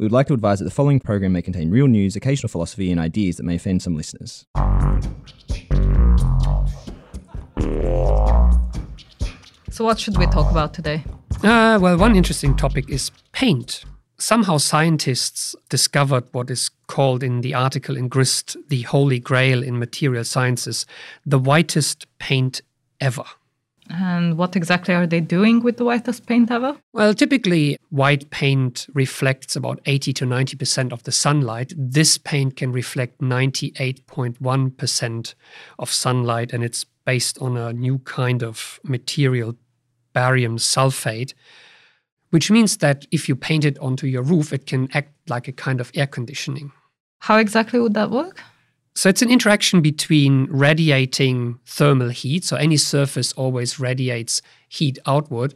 We would like to advise that the following program may contain real news, occasional philosophy, and ideas that may offend some listeners. So what should we talk about today? Well, one interesting topic is paint. Somehow scientists discovered what is called in the article in Grist the holy grail in material sciences, the whitest paint ever. And what exactly are they doing with the whitest paint ever? Well, typically white paint reflects about 80 to 90% of the sunlight. This paint can reflect 98.1% of sunlight, and it's based on a new kind of material, barium sulfate, which means that if you paint it onto your roof, it can act like a kind of air conditioning. How exactly would that work? So it's an interaction between radiating thermal heat, so any surface always radiates heat outward,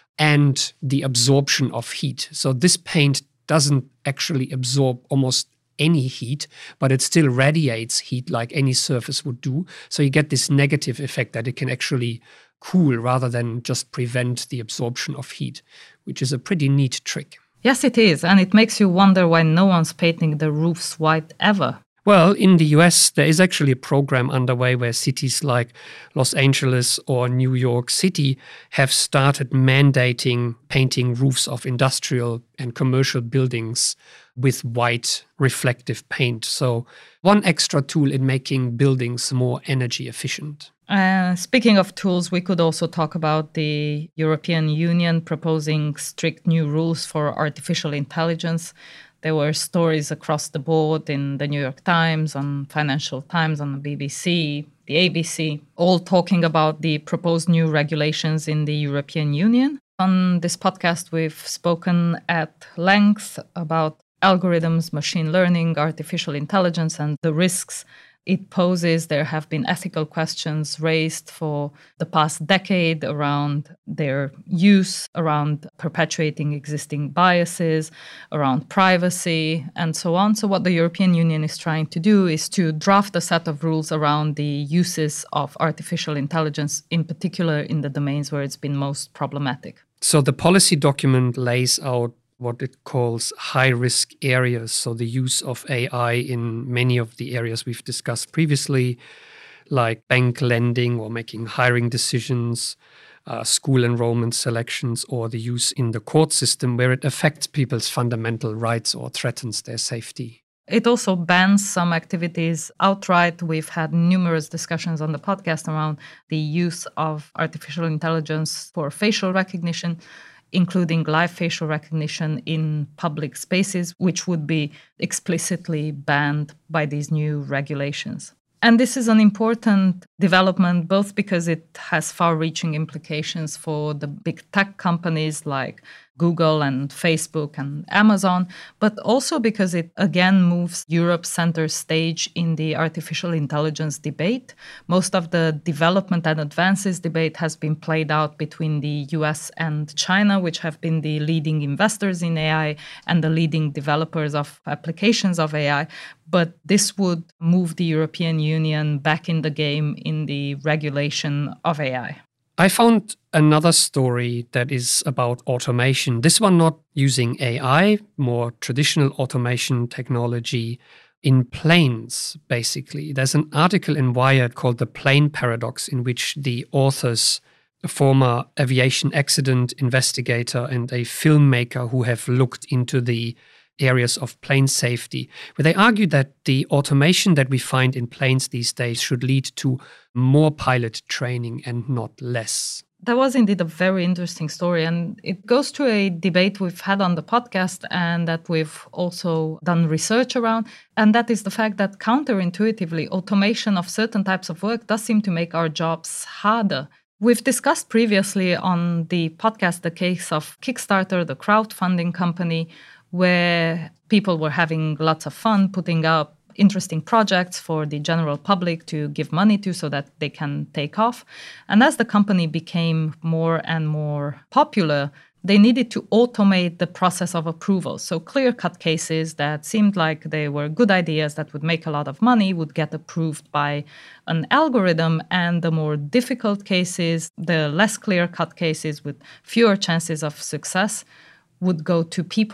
and the absorption of heat. So this paint doesn't actually absorb almost any heat, but it still radiates heat like any surface would do. So you get this negative effect that it can actually cool rather than just prevent the absorption of heat, which is a pretty neat trick. Yes, it is. And it makes you wonder why no one's painting the roofs white ever. Well, in the US, there is actually a program underway where cities like Los Angeles or New York City have started mandating painting roofs of industrial and commercial buildings with white reflective paint. So one extra tool in making buildings more energy efficient. Speaking of tools, we could also talk about the European Union proposing strict new rules for artificial intelligence. There were stories across the board in the New York Times, on Financial Times, on the BBC, the ABC, all talking about the proposed new regulations in the European Union. On this podcast, we've spoken at length about algorithms, machine learning, artificial intelligence, and the risks it poses. There have been ethical questions raised for the past decade around their use, around perpetuating existing biases, around privacy, and so on. So what the European Union is trying to do is to draft a set of rules around the uses of artificial intelligence, in particular in the domains where it's been most problematic. So the policy document lays out what it calls high-risk areas, so the use of AI in many of the areas we've discussed previously, like bank lending or making hiring decisions, school enrollment selections, or the use in the court system where it affects people's fundamental rights or threatens their safety. It also bans some activities outright. We've had numerous discussions on the podcast around the use of artificial intelligence for facial recognition, including live facial recognition in public spaces, which would be explicitly banned by these new regulations. And this is an important development, both because it has far-reaching implications for the big tech companies like Google and Facebook and Amazon, but also because it again moves Europe center stage in the artificial intelligence debate. Most of the development and advances debate has been played out between the US and China, which have been the leading investors in AI and the leading developers of applications of AI. But this would move the European Union back in the game in the regulation of AI. I found another story that is about automation. This one not using AI, more traditional automation technology in planes, basically. There's an article in Wired called The Plane Paradox, in which the authors, a former aviation accident investigator and a filmmaker who have looked into the areas of plane safety, where they argue that the automation that we find in planes these days should lead to more pilot training and not less. That was indeed a very interesting story, and it goes to a debate we've had on the podcast and that we've also done research around, and that is the fact that counterintuitively, automation of certain types of work does seem to make our jobs harder. We've discussed previously on the podcast the case of Kickstarter, the crowdfunding company, where people were having lots of fun putting up interesting projects for the general public to give money to so that they can take off. And as the company became more and more popular, they needed to automate the process of approval. So clear-cut cases that seemed like they were good ideas that would make a lot of money would get approved by an algorithm, and the more difficult cases, the less clear-cut cases with fewer chances of success, would go to people.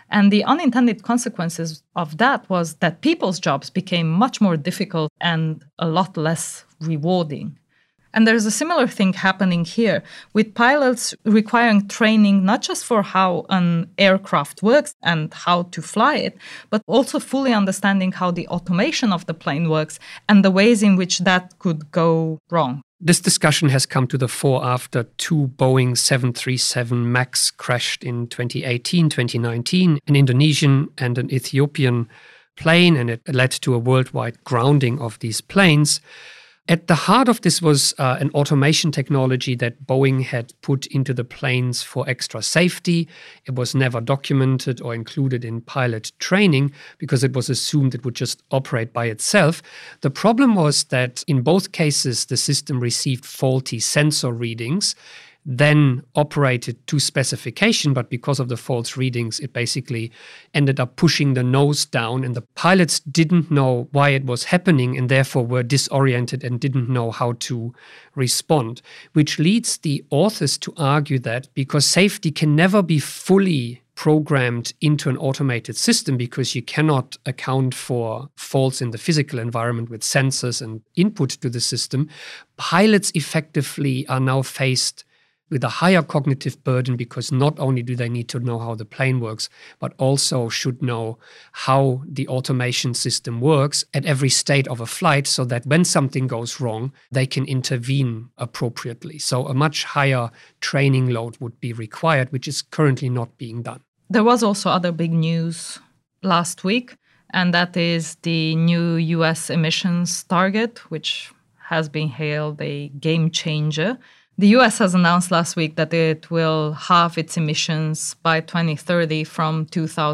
And the unintended consequences of that was that people's jobs became much more difficult and a lot less rewarding. And there's a similar thing happening here, with pilots requiring training not just for how an aircraft works and how to fly it, but also fully understanding how the automation of the plane works and the ways in which that could go wrong. This discussion has come to the fore after 2 Boeing 737 MAX crashed in 2018, 2019, an Indonesian and an Ethiopian plane, and it led to a worldwide grounding of these planes. At the heart of this was an automation technology that Boeing had put into the planes for extra safety. It was never documented or included in pilot training because it was assumed it would just operate by itself. The problem was that in both cases, the system received faulty sensor readings, then operated to specification, but because of the false readings, it basically ended up pushing the nose down, and the pilots didn't know why it was happening and therefore were disoriented and didn't know how to respond, which leads the authors to argue that because safety can never be fully programmed into an automated system because you cannot account for faults in the physical environment with sensors and input to the system, pilots effectively are now faced with a higher cognitive burden because not only do they need to know how the plane works, but also should know how the automation system works at every state of a flight so that when something goes wrong, they can intervene appropriately. So a much higher training load would be required, which is currently not being done. There was also other big news last week, and that is the new US emissions target, which has been hailed a game changer. The US has announced last week that it will halve its emissions by 2030 from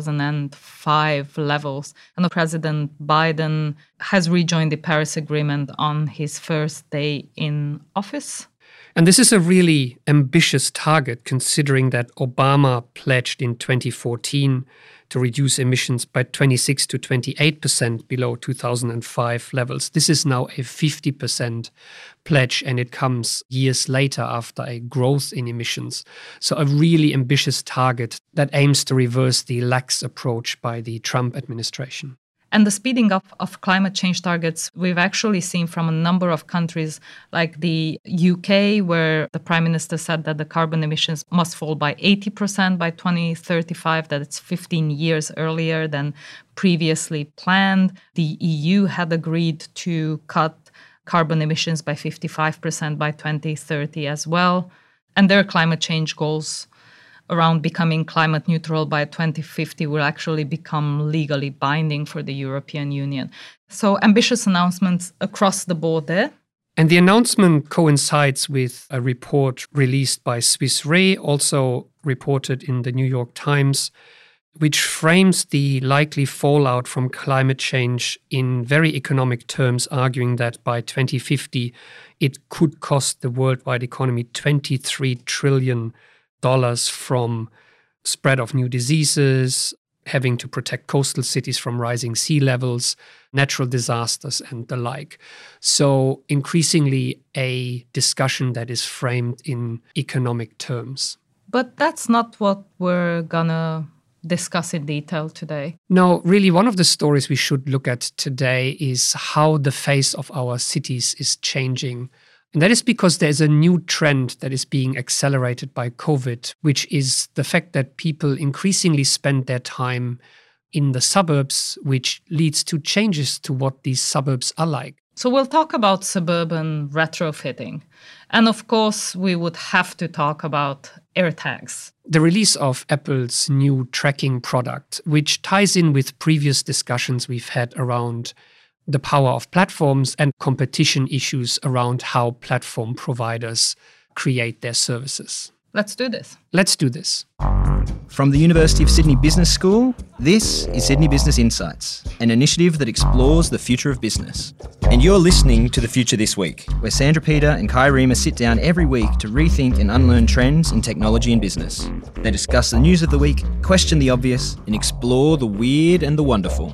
2005 levels. And President Biden has rejoined the Paris Agreement on his first day in office. And this is a really ambitious target, considering that Obama pledged in 2014 to reduce emissions by 26 to 28% below 2005 levels. This is now a 50% pledge, and it comes years later after a growth in emissions. So a really ambitious target that aims to reverse the lax approach by the Trump administration. And the speeding up of climate change targets, we've actually seen from a number of countries like the UK, where the Prime Minister said that the carbon emissions must fall by 80% by 2035, that it's 15 years earlier than previously planned. The EU had agreed to cut carbon emissions by 55% by 2030 as well. And their climate change goals around becoming climate neutral by 2050 will actually become legally binding for the European Union. So ambitious announcements across the board there. And the announcement coincides with a report released by Swiss Re, also reported in the New York Times, which frames the likely fallout from climate change in very economic terms, arguing that by 2050 it could cost the worldwide economy $23 trillion from spread of new diseases, having to protect coastal cities from rising sea levels, natural disasters, and the like. So increasingly a discussion that is framed in economic terms. But that's not what we're gonna discuss in detail today. No, really, one of the stories we should look at today is how the face of our cities is changing. And that is because there's a new trend that is being accelerated by COVID, which is the fact that people increasingly spend their time in the suburbs, which leads to changes to what these suburbs are like. So we'll talk about suburban retrofitting. And of course, we would have to talk about AirTags. The release of Apple's new tracking product, which ties in with previous discussions we've had around the power of platforms and competition issues around how platform providers create their services. Let's do this. Let's do this. From the University of Sydney Business School, this is Sydney Business Insights, an initiative that explores the future of business. And you're listening to The Future This Week, where Sandra Peter and Kai Riemer sit down every week to rethink and unlearn trends in technology and business. They discuss the news of the week, question the obvious, and explore the weird and the wonderful.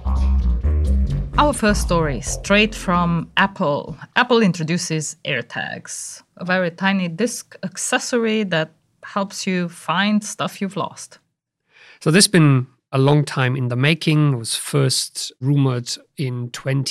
Our first story, straight from Apple. Apple introduces AirTags, a very tiny disc accessory that helps you find stuff you've lost. So there's been a a long time in the making. It was first rumored in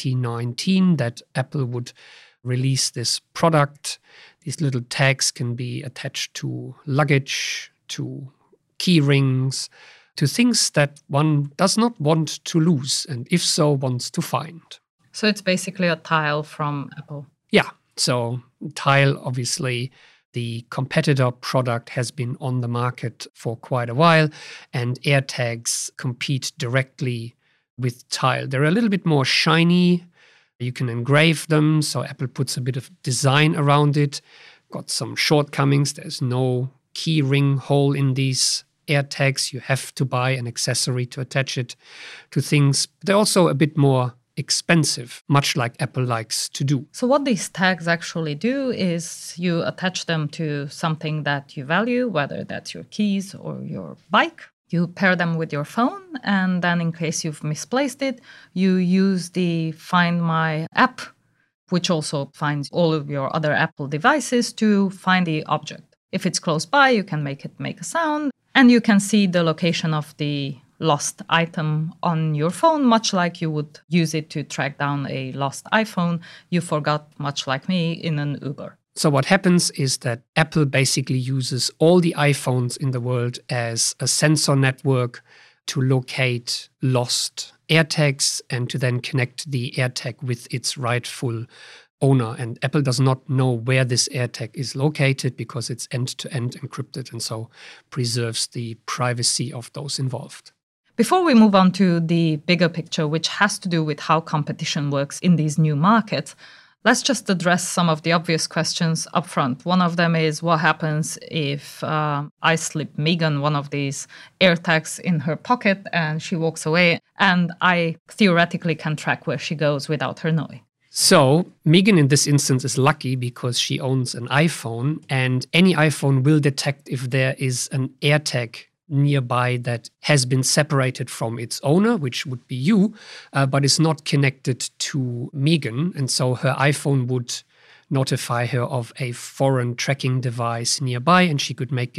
2019 that Apple would release this product. These little tags can be attached to luggage, to key rings, to things that one does not want to lose, and if so, wants to find. So it's basically a Tile from Apple. Yeah. So Tile, obviously, the competitor product, has been on the market for quite a while, and AirTags compete directly with Tile. They're a little bit more shiny. You can engrave them, so Apple puts a bit of design around it. Got some shortcomings. There's no key ring hole in these AirTags. You have to buy an accessory to attach it to things. They're also a bit more expensive, much like Apple likes to do. So what these tags actually do is you attach them to something that you value, whether that's your keys or your bike. You pair them with your phone, and then in case you've misplaced it, you use the Find My app, which also finds all of your other Apple devices, to find the object. If it's close by, you can make it make a sound, and you can see the location of the lost item on your phone, much like you would use it to track down a lost iPhone you forgot, much like me, in an Uber. So what happens is that Apple basically uses all the iPhones in the world as a sensor network to locate lost AirTags and to then connect the AirTag with its rightful owner. And Apple does not know where this AirTag is located because it's end-to-end encrypted, and so preserves the privacy of those involved. Before we move on to the bigger picture, which has to do with how competition works in these new markets, let's just address some of the obvious questions up front. One of them is, what happens if I slip Megan one of these AirTags in her pocket and she walks away, and I theoretically can track where she goes without her knowing? So Megan in this instance is lucky because she owns an iPhone, and any iPhone will detect if there is an AirTag nearby that has been separated from its owner, which would be you, but is not connected to Megan. And so her iPhone would notify her of a foreign tracking device nearby, and she could make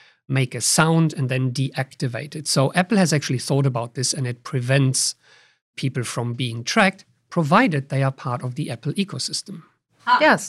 a sound and then deactivate it. So Apple has actually thought about this, and it prevents people from being tracked, provided they are part of the Apple ecosystem. Yes.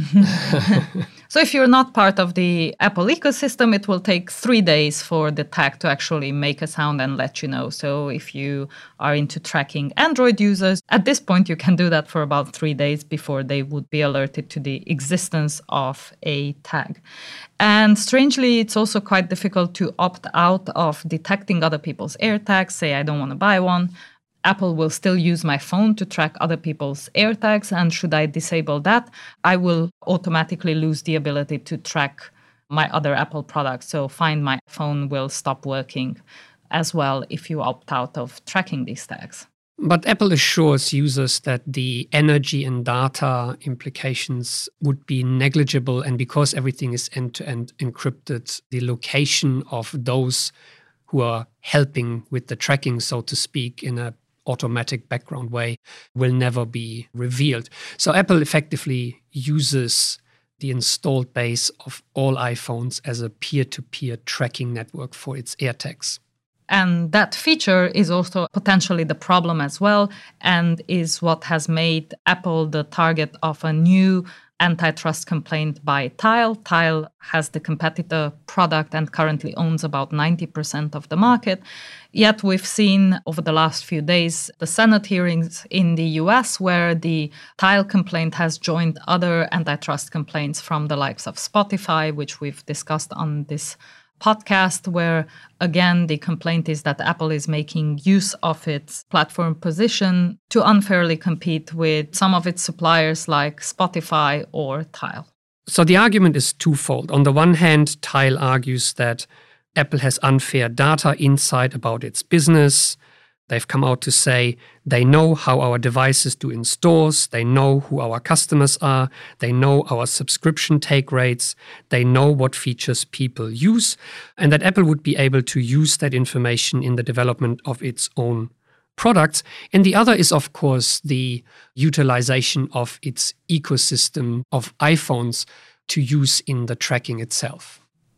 So if you're not part of the Apple ecosystem, it will take 3 days for the tag to actually make a sound and let you know. So if you are into tracking Android users, at this point you can do that for about 3 days before they would be alerted to the existence of a tag. And strangely, it's also quite difficult to opt out of detecting other people's AirTags. Say I don't want to buy one. Apple will still use my phone to track other people's AirTags, and should I disable that, I will automatically lose the ability to track my other Apple products. So Find My phone will stop working as well if you opt out of tracking these tags. But Apple assures users that the energy and data implications would be negligible, and because everything is end-to-end encrypted, the location of those who are helping with the tracking, so to speak, in a automatic background way will never be revealed. So Apple effectively uses the installed base of all iPhones as a peer-to-peer tracking network for its AirTags. And that feature is also potentially the problem as well, and is what has made Apple the target of a new antitrust complaint by Tile. Tile has the competitor product and currently owns about 90% of the market. Yet we've seen over the last few days the Senate hearings in the US where the Tile complaint has joined other antitrust complaints from the likes of Spotify, which we've discussed on this podcast, where again the complaint is that Apple is making use of its platform position to unfairly compete with some of its suppliers like Spotify or Tile. So the argument is twofold. On the one hand, Tile argues that Apple has unfair data insight about its business. They've come out to say they know how our devices do in stores, they know who our customers are, they know our subscription take rates, they know what features people use, and that Apple would be able to use that information in the development of its own products. And the other is, of course, the utilization of its ecosystem of iPhones to use in the tracking itself.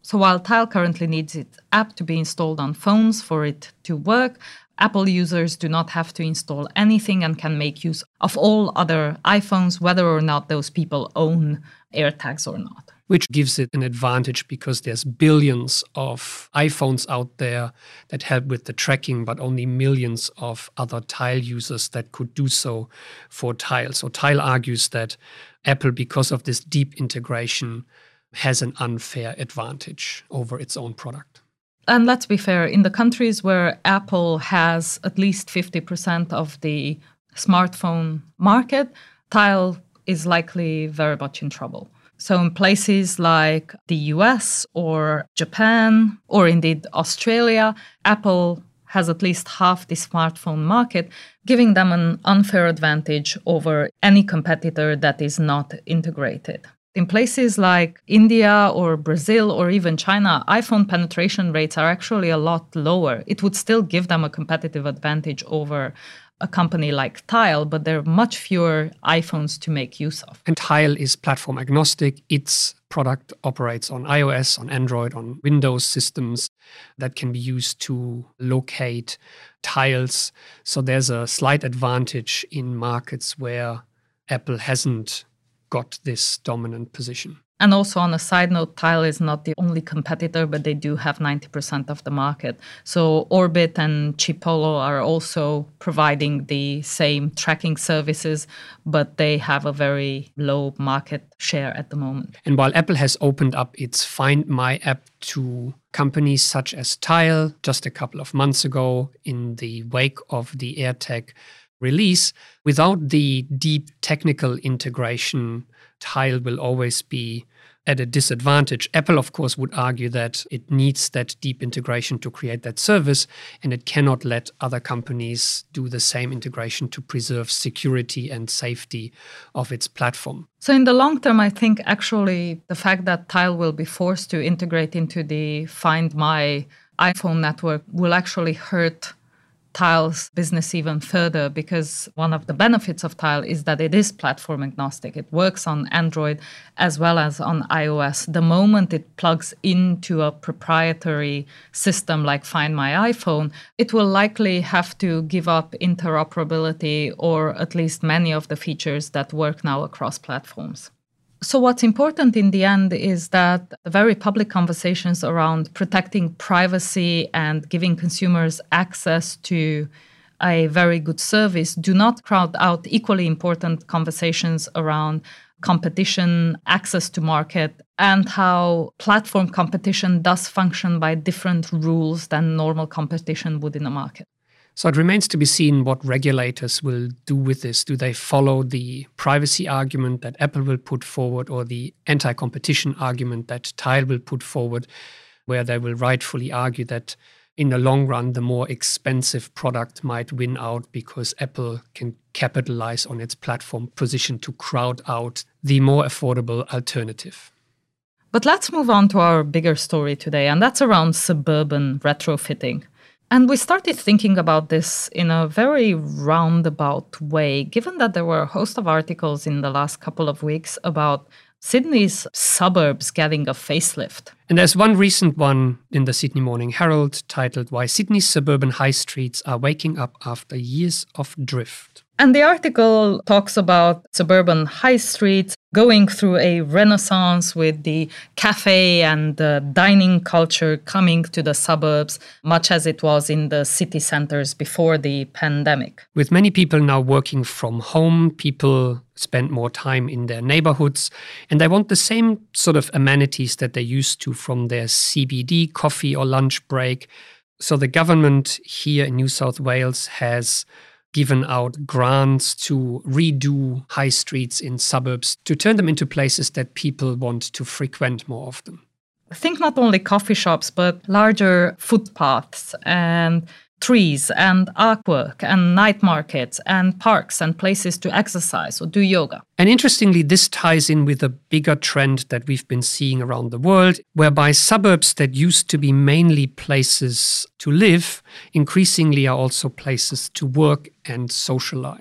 So while Tile currently needs its app to be installed on phones for it to work, Apple users do not have to install anything and can make use of all other iPhones, whether or not those people own AirTags or not. Which gives it an advantage because there's billions of iPhones out there that help with the tracking, but only millions of other Tile users that could do so for Tile. So Tile argues that Apple, because of this deep integration, has an unfair advantage over its own product. And let's be fair, in the countries where Apple has at least 50% of the smartphone market, Tile is likely very much in trouble. So in places like the US or Japan, or indeed Australia, Apple has at least half the smartphone market, giving them an unfair advantage over any competitor that is not integrated. In places like India or Brazil or even China, iPhone penetration rates are actually a lot lower. It would still give them a competitive advantage over a company like Tile, but there are much fewer iPhones to make use of. And Tile is platform agnostic. Its product operates on iOS, on Android, on Windows systems that can be used to locate tiles. So there's a slight advantage in markets where Apple hasn't got this dominant position. And also on a side note, Tile is not the only competitor, but they do have 90% of the market. So Orbit and Chipolo are also providing the same tracking services, but they have a very low market share at the moment. And while Apple has opened up its Find My app to companies such as Tile just a couple of months ago in the wake of the AirTag release, without the deep technical integration, Tile will always be at a disadvantage. Apple, of course, would argue that it needs that deep integration to create that service, and it cannot let other companies do the same integration to preserve security and safety of its platform. So in the long term, I think actually the fact that Tile will be forced to integrate into the Find My iPhone network will actually hurt Tile's business even further, because one of the benefits of Tile is that it is platform agnostic. It works on Android as well as on iOS. The moment it plugs into a proprietary system like Find My iPhone, it will likely have to give up interoperability or at least many of the features that work now across platforms. So what's important in the end is that the very public conversations around protecting privacy and giving consumers access to a very good service do not crowd out equally important conversations around competition, access to market, and how platform competition does function by different rules than normal competition would in a market. So it remains to be seen what regulators will do with this. Do they follow the privacy argument that Apple will put forward, or the anti-competition argument that Tile will put forward, where they will rightfully argue that in the long run, the more expensive product might win out because Apple can capitalize on its platform position to crowd out the more affordable alternative. But let's move on to our bigger story today, and that's around suburban retrofitting. And we started thinking about this in a very roundabout way, given that there were a host of articles in the last couple of weeks about Sydney's suburbs getting a facelift. And there's one recent one in the Sydney Morning Herald titled "Why Sydney's Suburban High Streets Are Waking Up After Years of Drift." And the article talks about suburban high streets going through a renaissance with the cafe and the dining culture coming to the suburbs, much as it was in the city centers before the pandemic. With many people now working from home, people spend more time in their neighborhoods, and they want the same sort of amenities that they used to from their CBD coffee or lunch break. So the government here in New South Wales has given out grants to redo high streets in suburbs to turn them into places that people want to frequent more often. Think not only coffee shops, but larger footpaths and trees and artwork and night markets and parks and places to exercise or do yoga. And interestingly, this ties in with a bigger trend that we've been seeing around the world, whereby suburbs that used to be mainly places to live increasingly are also places to work and socialize.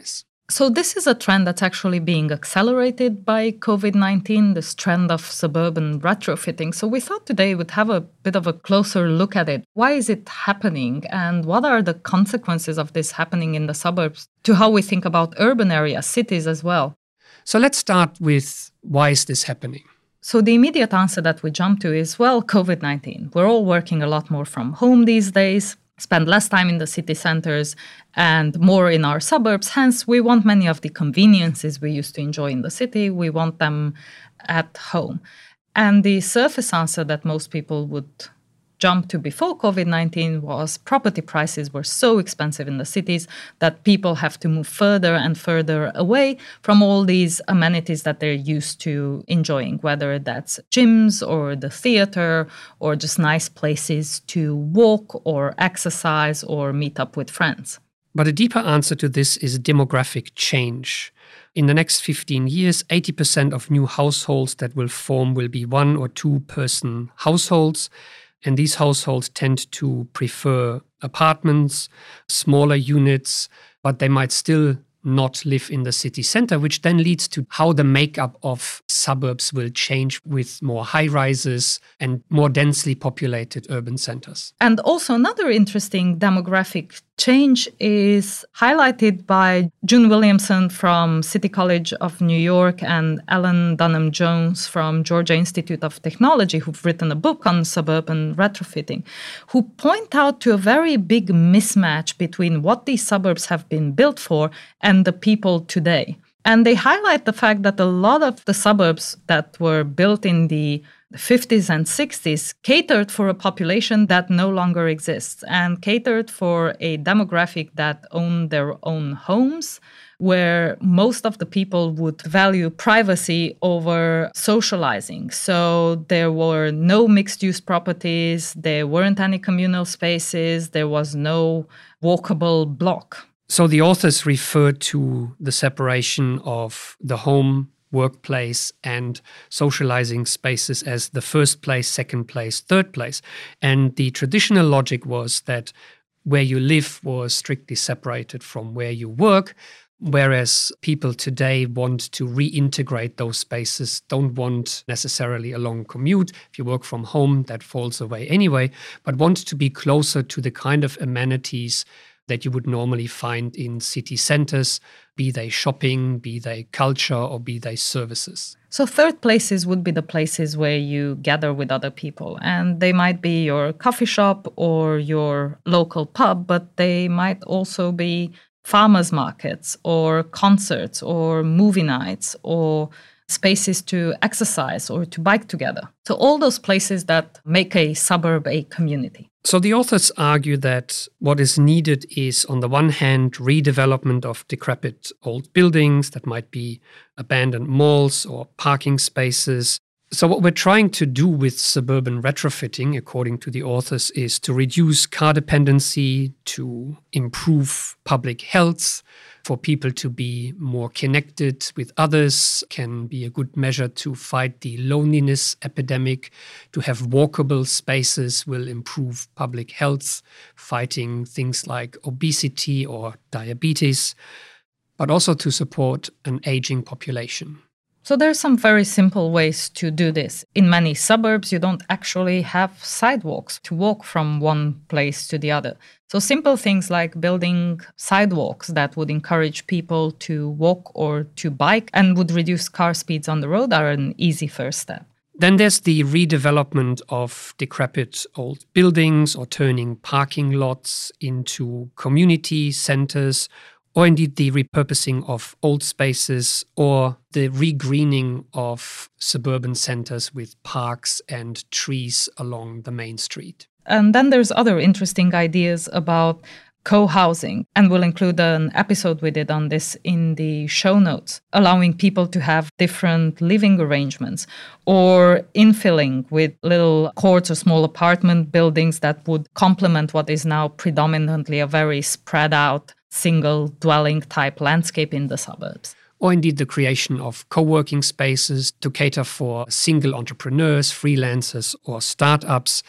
So this is a trend that's actually being accelerated by COVID-19, this trend of suburban retrofitting. So we thought today we'd have a bit of a closer look at it. Why is it happening? And what are the consequences of this happening in the suburbs to how we think about urban areas, cities as well? So let's start with why is this happening? So the immediate answer that we jump to is, well, COVID-19. We're all working a lot more from home these days, spend less time in the city centers and more in our suburbs. Hence, we want many of the conveniences we used to enjoy in the city. We want them at home. And the surface answer that most people would jump to before COVID-19 was property prices were so expensive in the cities that people have to move further and further away from all these amenities that they're used to enjoying, whether that's gyms or the theater or just nice places to walk or exercise or meet up with friends. But a deeper answer to this is demographic change. In the next 15 years, 80% of new households that will form will be 1 or 2 person households. And these households tend to prefer apartments, smaller units, but they might still not live in the city center, which then leads to how the makeup of suburbs will change with more high rises and more densely populated urban centers. And also another interesting demographic change is highlighted by June Williamson from City College of New York and Ellen Dunham Jones from Georgia Institute of Technology, who've written a book on suburban retrofitting, who point out to a very big mismatch between what these suburbs have been built for and the people today. And they highlight the fact that a lot of the suburbs that were built in the 50s and 60s catered for a population that no longer exists and catered for a demographic that owned their own homes, where most of the people would value privacy over socializing. So there were no mixed-use properties, there weren't any communal spaces, there was no walkable block. So the authors refer to the separation of the home, workplace, and socializing spaces as the first place, second place, third place. And the traditional logic was that where you live was strictly separated from where you work, whereas people today want to reintegrate those spaces, don't want necessarily a long commute. If you work from home, that falls away anyway, but want to be closer to the kind of amenities that you would normally find in city centers, be they shopping, be they culture, or be they services. So third places would be the places where you gather with other people. And they might be your coffee shop or your local pub, but they might also be farmers markets or concerts or movie nights or spaces to exercise or to bike together. So all those places that make a suburb a community. So the authors argue that what is needed is, on the one hand, redevelopment of decrepit old buildings that might be abandoned malls or parking spaces. So what we're trying to do with suburban retrofitting, according to the authors, is to reduce car dependency, to improve public health, for people to be more connected with others, can be a good measure to fight the loneliness epidemic. To have walkable spaces will improve public health, fighting things like obesity or diabetes, but also to support an aging population. So there are some very simple ways to do this. In many suburbs, you don't actually have sidewalks to walk from one place to the other. So simple things like building sidewalks that would encourage people to walk or to bike and would reduce car speeds on the road are an easy first step. Then there's the redevelopment of decrepit old buildings or turning parking lots into community centers, or indeed the repurposing of old spaces or the regreening of suburban centers with parks and trees along the main street. And then there's other interesting ideas about co-housing, and we'll include an episode we did on this in the show notes, allowing people to have different living arrangements or infilling with little courts or small apartment buildings that would complement what is now predominantly a very spread out single dwelling type landscape in the suburbs. Or indeed the creation of co-working spaces to cater for single entrepreneurs, freelancers, or startups,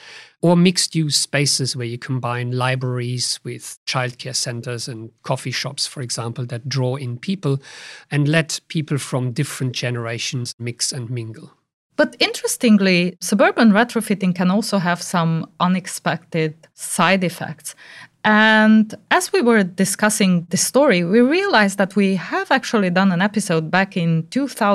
or mixed-use spaces where you combine libraries with childcare centers and coffee shops, for example, that draw in people and let people from different generations mix and mingle. But interestingly, suburban retrofitting can also have some unexpected side effects. And as we were discussing this story, we realized that we have actually done an episode back in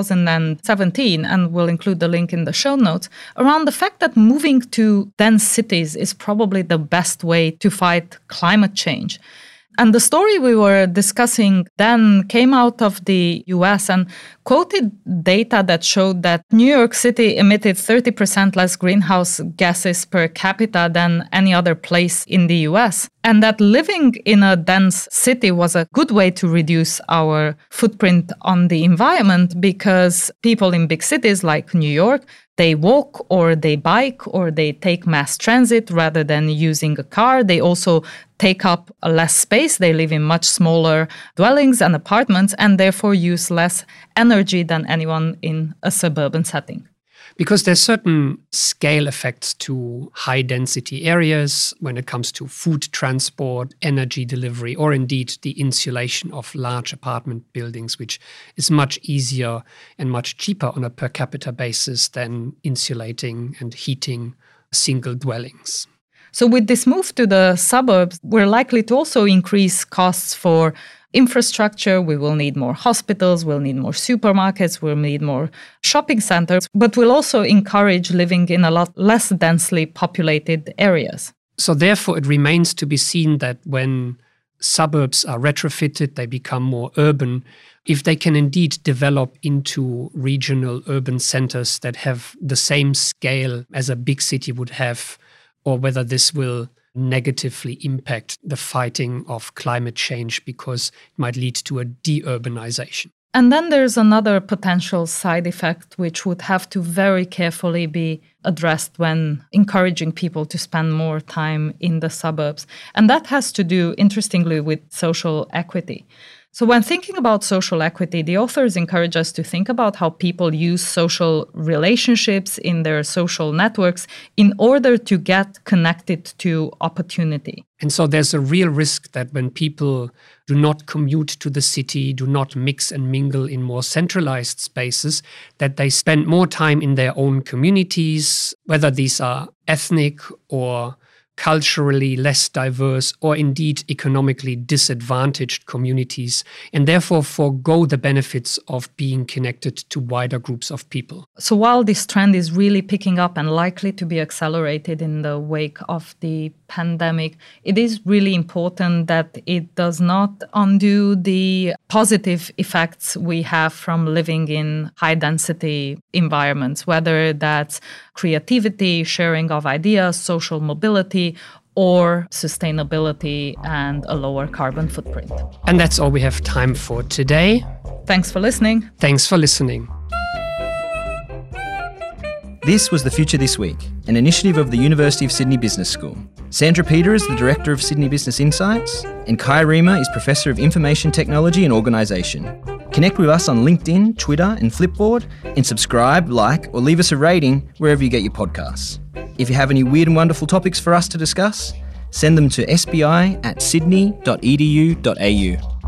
2017, and we'll include the link in the show notes, around the fact that moving to dense cities is probably the best way to fight climate change. And the story we were discussing then came out of the US and quoted data that showed that New York City emitted 30% less greenhouse gases per capita than any other place in the US. And that living in a dense city was a good way to reduce our footprint on the environment, because people in big cities like New York, they walk or they bike or they take mass transit rather than using a car. They also take up less space. They live in much smaller dwellings and apartments and therefore use less energy than anyone in a suburban setting. Because there's certain scale effects to high-density areas when it comes to food transport, energy delivery, or indeed the insulation of large apartment buildings, which is much easier and much cheaper on a per capita basis than insulating and heating single dwellings. So with this move to the suburbs, we're likely to also increase costs for infrastructure. We will need more hospitals, we'll need more supermarkets, we'll need more shopping centers, but we'll also encourage living in a lot less densely populated areas. So therefore, it remains to be seen that when suburbs are retrofitted, they become more urban. If they can indeed develop into regional urban centers that have the same scale as a big city would have, or whether this will negatively impact the fighting of climate change because it might lead to a de-urbanization. And then there's another potential side effect which would have to very carefully be addressed when encouraging people to spend more time in the suburbs. And that has to do, interestingly, with social equity. So when thinking about social equity, the authors encourage us to think about how people use social relationships in their social networks in order to get connected to opportunity. And so there's a real risk that when people do not commute to the city, do not mix and mingle in more centralized spaces, that they spend more time in their own communities, whether these are ethnic or culturally less diverse or indeed economically disadvantaged communities, and therefore forego the benefits of being connected to wider groups of people. So while this trend is really picking up and likely to be accelerated in the wake of the pandemic, it is really important that it does not undo the positive effects we have from living in high-density environments, whether that's creativity, sharing of ideas, social mobility, or sustainability and a lower carbon footprint. And that's all we have time for today. Thanks for listening. Thanks for listening. This was The Future This Week, an initiative of the University of Sydney Business School. Sandra Peter is the Director of Sydney Business Insights, and Kai Riemer is Professor of Information Technology and Organisation. Connect with us on LinkedIn, Twitter and Flipboard, and subscribe, like or leave us a rating wherever you get your podcasts. If you have any weird and wonderful topics for us to discuss, send them to sbi@sydney.edu.au.